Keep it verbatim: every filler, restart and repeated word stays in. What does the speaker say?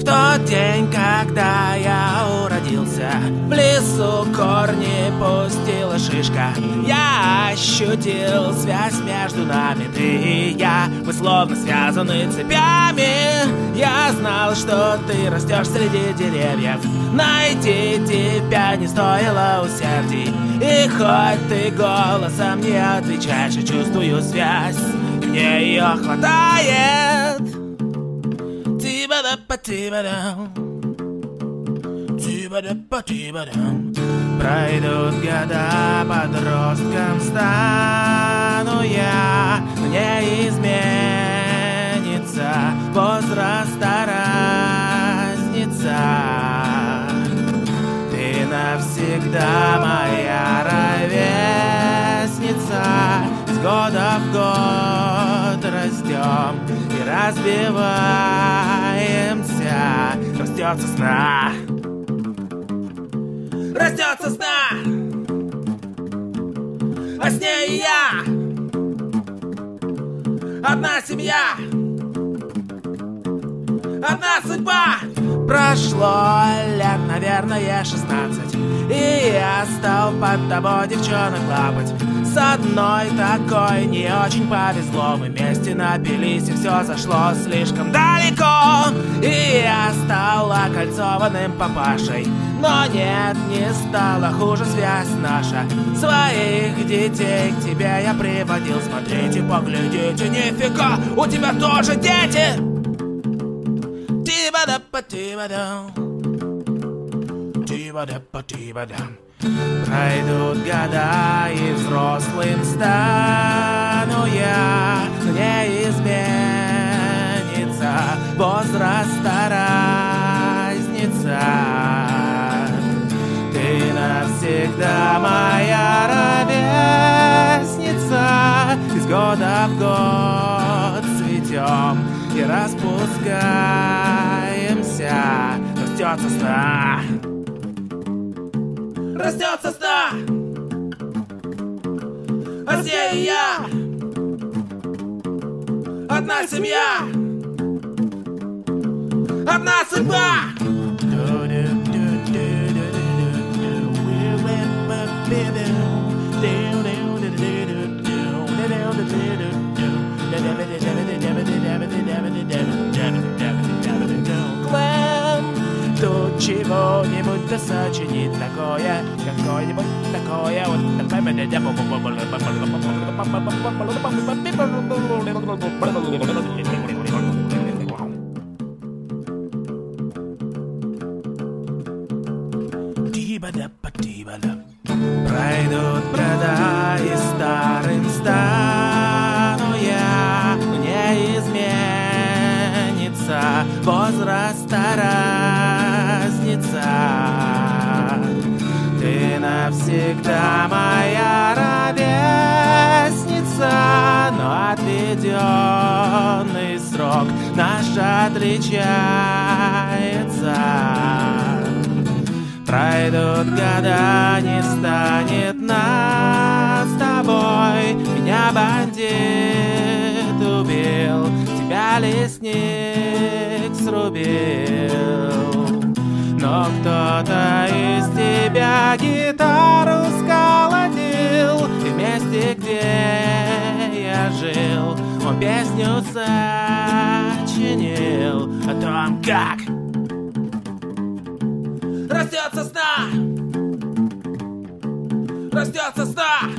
тот день, когда я уродился, в лесу корни пустила шишка. Я ощутил связь между нами, ты и я. Мы словно связаны цепями. Я знал, что ты растешь среди деревьев. Найти тебя не стоило усердий. И хоть ты голосом не отвечаешь, я чувствую связь, и мне ее хватает. Тиба-да-па-тиба-дам, тиба-да-па-тиба-дам. Пройдут года, подростком стану я, но не изменится возраста разница. Ты навсегда моя ровесница. С года в год растем и разбиваемся. Растет сосна, растет сосна, а с ней и я. Одна семья, одна судьба. Прошло лет, наверное, шестнадцать, и я стал под тобой девчонок лапать. С одной такой не очень повезло. Мы вместе напились, и все зашло слишком далеко. И я стал окольцованным папашей. Но нет, не стала хуже связь наша. Своих детей к тебе я приводил. Смотрите, поглядите, нифига, у тебя тоже дети. Тиба-да-па-тиба-дам, тиба-да-па-тиба-дам. Пройдут года, и взрослым стану я, но не изменится возраста разница. Ты навсегда моя ровесница. Из года в год цветем и распускаемся. Растет сосна, растет сосна, а с ней и я. Одна семья, одна судьба. Тут чего-нибудь да сочинит такое, какое-нибудь такое вот Тиба-да-па-тиба-да. Пройдут года, и старым стану я, но не изменится возраста разница. Ты навсегда моя ровесница, но отведенный срок наш отличается. Пройдут года, не станет нас с тобой. Меня бандит убил, тебя лесник срубил. Но кто-то из тебя гитару сколотил, и вместе, где я жил, он песню сочинил о том, как растет сосна, растет сосна,